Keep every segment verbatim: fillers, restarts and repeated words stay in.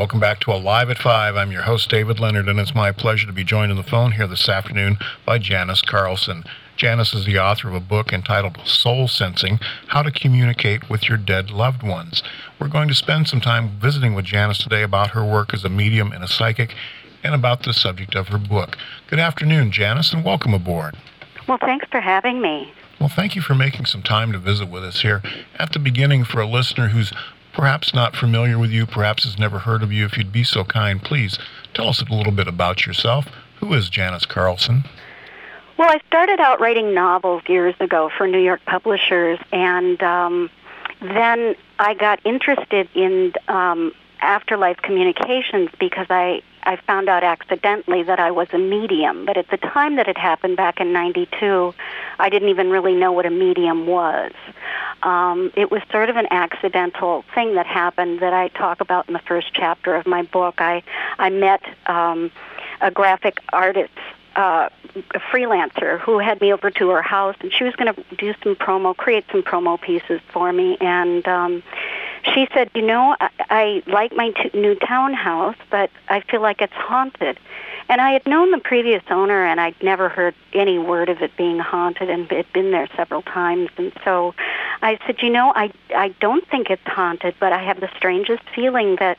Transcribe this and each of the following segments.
Welcome back to Alive at five. I'm your host, David Leonard, and it's my pleasure to be joined on the phone here this afternoon by Janice Carlson. Janice is the author of a book entitled Soul Sensing, How to Communicate with Your Dead Loved Ones. We're going to spend some time visiting with Janice today about her work as a medium and a psychic and about the subject of her book. Good afternoon, Janice, and welcome aboard. Well, thanks for having me. Well, thank you for making some time to visit with us here. At the beginning, for a listener who's perhaps not familiar with you, perhaps has never heard of you, if you'd be so kind, please tell us a little bit about yourself. Who is Janice Carlson? Well, I started out writing novels years ago for New York publishers, and um, then I got interested in um, afterlife communications because I, I found out accidentally that I was a medium. But at the time that it happened back in ninety-two, I didn't even really know what a medium was. Um, it was sort of an accidental thing that happened that I talk about in the first chapter of my book. I, I met um, a graphic artist, uh, a freelancer, who had me over to her house, and she was going to do some promo, create some promo pieces for me. And um, she said, you know, I, I like my t- new townhouse, but I feel like it's haunted. And I had known the previous owner, and I'd never heard any word of it being haunted, and it had been there several times. And so I said, you know, I, I don't think it's haunted, but I have the strangest feeling that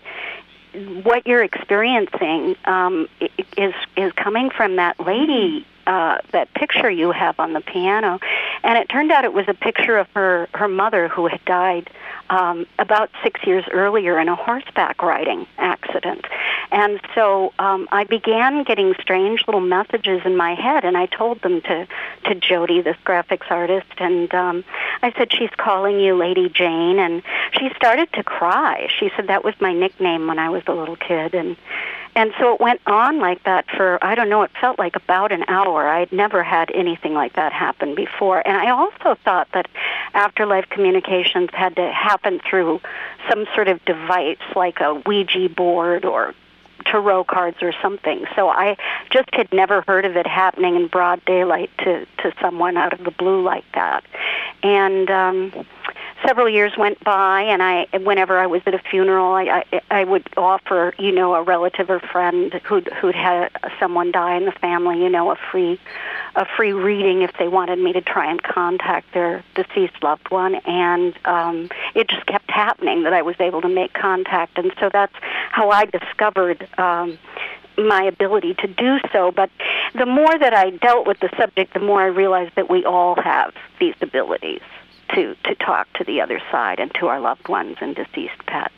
what you're experiencing um, is is coming from that lady, uh, that picture you have on the piano. And it turned out it was a picture of her, her mother who had died um, about six years earlier in a horseback riding accident. And so um, I began getting strange little messages in my head, and I told them to, to Jody, this graphics artist, and um, I said, she's calling you Lady Jane, and she started to cry. She said that was my nickname when I was a little kid, and and so it went on like that for, I don't know, it felt like about an hour. I'd never had anything like that happen before. And I also thought that afterlife communications had to happen through some sort of device like a Ouija board or tarot cards or something. So I just had never heard of it happening in broad daylight to, to someone out of the blue like that. And um, several years went by, and I, whenever I was at a funeral, I, I, I would offer, you know, a relative or friend who'd, who'd had someone die in the family, you know, a free, a free reading if they wanted me to try and contact their deceased loved one. And um, it just kept happening that I was able to make contact, and so that's how I discovered um, my ability to do so. But the more that I dealt with the subject, the more I realized that we all have these abilities to, to talk to the other side and to our loved ones and deceased pets.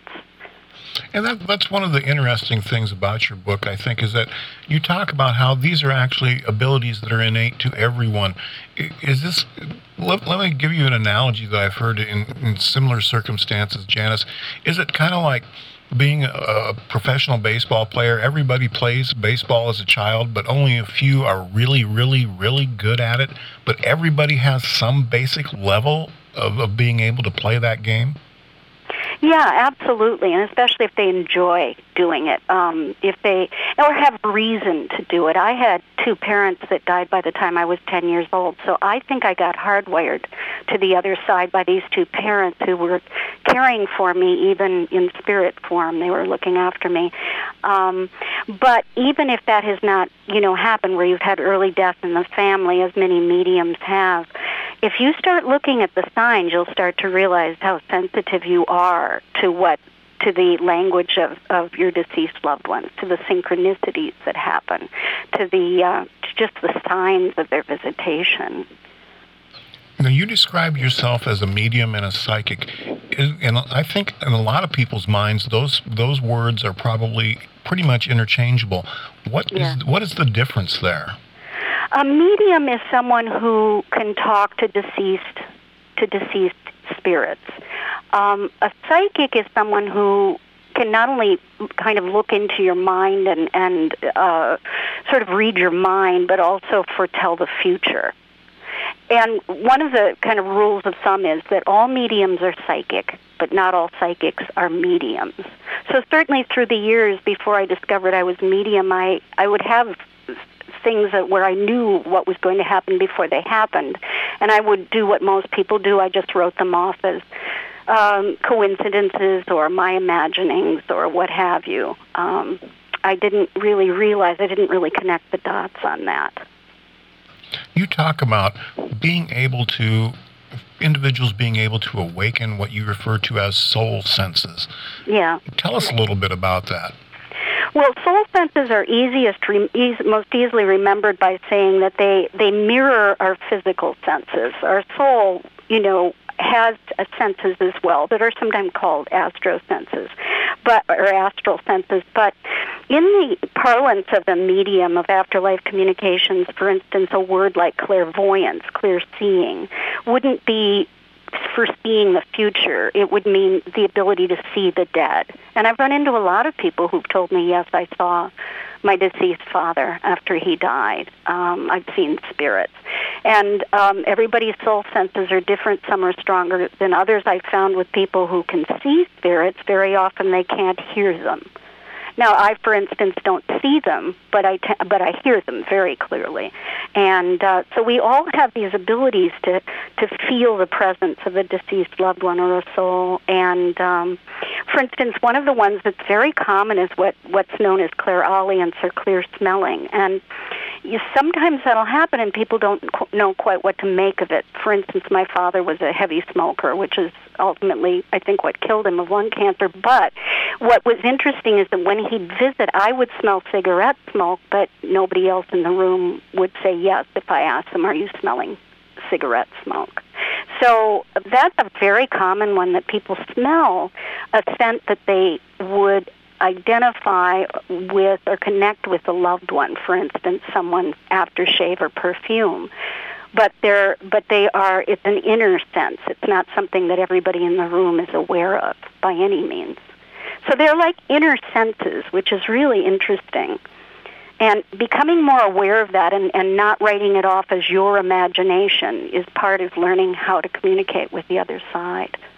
And that, that's one of the interesting things about your book, I think, is that you talk about how these are actually abilities that are innate to everyone. Is this, let, let me give you an analogy that I've heard in, in similar circumstances, Janice. Is it kind of like being a, a professional baseball player? Everybody plays baseball as a child, but only a few are really, really, really good at it. But everybody has some basic level of, of being able to play that game? Yeah, absolutely, and especially if they enjoy doing it, um, if they or have reason to do it. I had two parents that died by the time I was ten years old, so I think I got hardwired to the other side by these two parents who were caring for me, even in spirit form. They were looking after me. Um, but even if that has not, you know, happened, where you've had early death in the family, as many mediums have, if you start looking at the signs, you'll start to realize how sensitive you are to what, to the language of, of your deceased loved ones, to the synchronicities that happen, to the uh, to just the signs of their visitation. Now, you describe yourself as a medium and a psychic, and I think in a lot of people's minds, those those words are probably pretty much interchangeable. What yeah. is what is the difference there? A medium is someone who can talk to deceased to deceased spirits. Um, a psychic is someone who can not only kind of look into your mind and, and uh, sort of read your mind, but also foretell the future. And one of the kind of rules of thumb is that all mediums are psychic, but not all psychics are mediums. So certainly through the years before I discovered I was a medium, I, I would have things that where I knew what was going to happen before they happened. And I would do what most people do. I just wrote them off as um, coincidences or my imaginings or what have you. Um, I didn't really realize, I didn't really connect the dots on that. You talk about being able to, individuals being able to awaken what you refer to as soul senses. Yeah. Tell us a little bit about that. Well, soul senses are easiest, re- eas- most easily remembered by saying that they, they mirror our physical senses. Our soul, you know, has uh, senses as well that are sometimes called astro senses, but or astral senses. But in the parlance of the medium of afterlife communications, for instance, a word like clairvoyance, clear seeing, wouldn't be foreseeing the future. It would mean the ability to see the dead. And I've run into a lot of people who've told me, yes, I saw my deceased father after he died. Um, I've seen spirits. And um, everybody's soul senses are different. Some are stronger than others. I've found with people who can see spirits, very often they can't hear them. Now, I, for instance, don't see them, but I, t- but I hear them very clearly. And uh, so we all have these abilities to, to feel the presence of a deceased loved one or a soul. And, um, for instance, one of the ones that's very common is what, what's known as clairaudience or clear smelling. And you, sometimes that'll happen and people don't qu- know quite what to make of it. For instance, my father was a heavy smoker, which is ultimately, I think, what killed him of lung cancer. But what was interesting is that when he'd visit, I would smell cigarette smoke, but nobody else in the room would say yes if I asked them, are you smelling cigarette smoke? So that's a very common one, that people smell a scent that they would identify with or connect with a loved one, for instance, someone's aftershave or perfume. But they're, but they are, it's an inner sense. It's not something that everybody in the room is aware of by any means. So they're like inner senses, which is really interesting. And becoming more aware of that and, and not writing it off as your imagination is part of learning how to communicate with the other side.